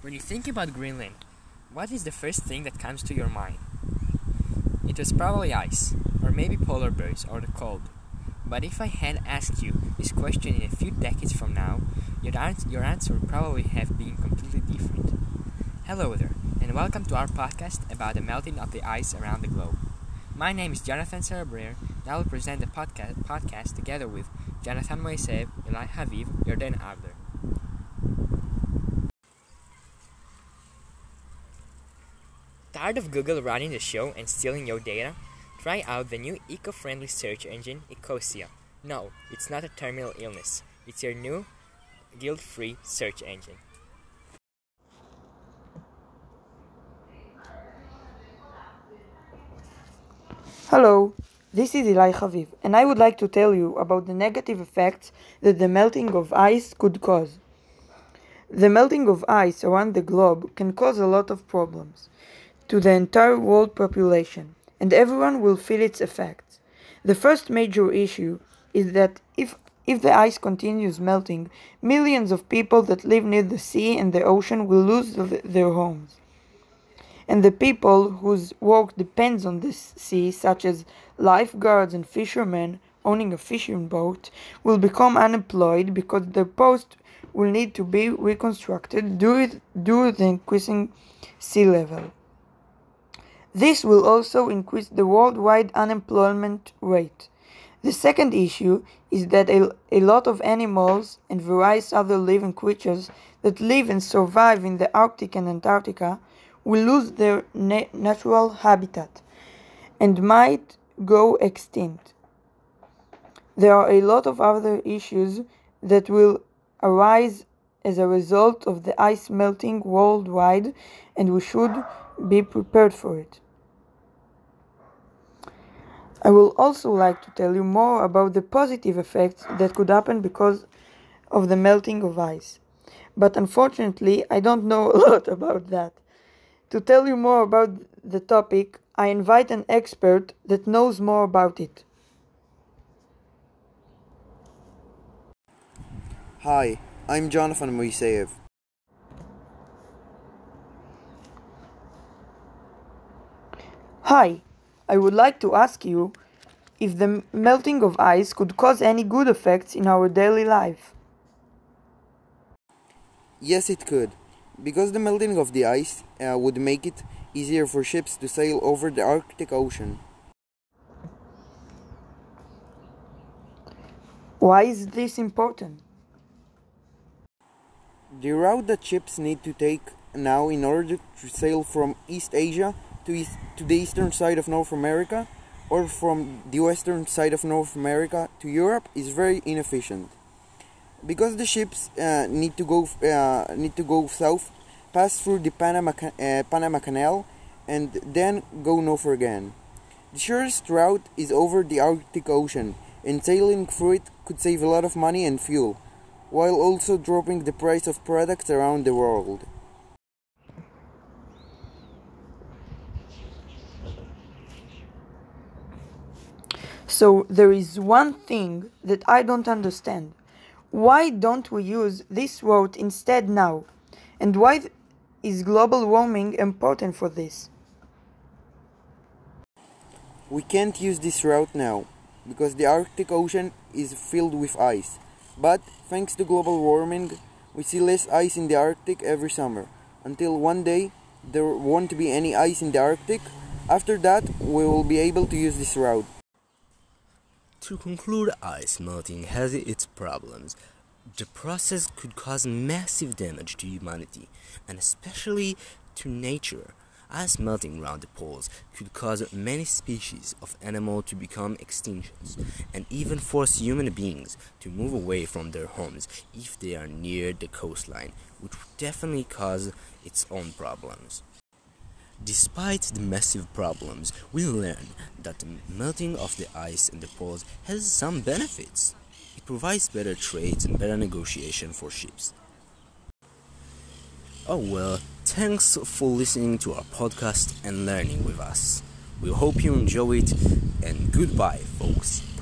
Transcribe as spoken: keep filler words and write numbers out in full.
When you think about Greenland, what is the first thing that comes to your mind? It was probably ice, or maybe polar bears, or the cold. But if I had asked you this question in a few decades from now, your, ans- your answer would probably have been completely different. Hello there, and welcome to our podcast about the melting of the ice around the globe. My name is Jonathan Sarabrer, and I will present the podca- podcast together with Jonathan Moiseev, Eli Haviv, Yarden Abder. Tired of Google running the show and stealing your data? Try out the new eco-friendly search engine, Ecosia. No, it's not a terminal illness. It's your new, guilt-free search engine. Hello, this is Eli Haviv, and I would like to tell you about the negative effects that the melting of ice could cause. The melting of ice around the globe can cause a lot of problems to the entire world population, and everyone will feel its effects. The first major issue is that if if the ice continues melting, millions of people that live near the sea and the ocean will lose the, their homes. And the people whose work depends on this sea, such as lifeguards and fishermen owning a fishing boat, will become unemployed because their post will need to be reconstructed due, due to the increasing sea level. This will also increase the worldwide unemployment rate. The second issue is that a, a lot of animals and various other living creatures that live and survive in the Arctic and Antarctica will lose their na- natural habitat and might go extinct. There are a lot of other issues that will arise as a result of the ice melting worldwide, and we should be prepared for it. I will also like to tell you more about the positive effects that could happen because of the melting of ice. But unfortunately, I don't know a lot about that. To tell you more about the topic, I invite an expert that knows more about it. Hi, I'm Jonathan Moiseev. Hi, I would like to ask you if the melting of ice could cause any good effects in our daily life. Yes, it could, because the melting of the ice uh, would make it easier for ships to sail over the Arctic Ocean. Why is this important? The route that ships need to take now in order to sail from East Asia to, east, to the eastern side of North America or from the western side of North America to Europe is very inefficient. Because the ships uh, need to go uh, need to go south, pass through the Panama, uh, Panama Canal, and then go north again. The shortest route is over the Arctic Ocean, and sailing through it could save a lot of money and fuel, while also dropping the price of products around the world. So there is one thing that I don't understand. Why don't we use this route instead now? And why is global warming important for this? We can't use this route now, because the Arctic Ocean is filled with ice. But, thanks to global warming, we see less ice in the Arctic every summer, until one day there won't be any ice in the Arctic. After that, we will be able to use this route. To conclude, ice melting has its problems. The process could cause massive damage to humanity, and especially to nature. Ice melting around the poles could cause many species of animals to become extinctions, and even force human beings to move away from their homes if they are near the coastline, which would definitely cause its own problems. Despite the massive problems, we learn that the melting of the ice and the poles has some benefits. It provides better trades and better negotiation for ships. Oh well, thanks for listening to our podcast and learning with us. We hope you enjoy it, and goodbye, folks.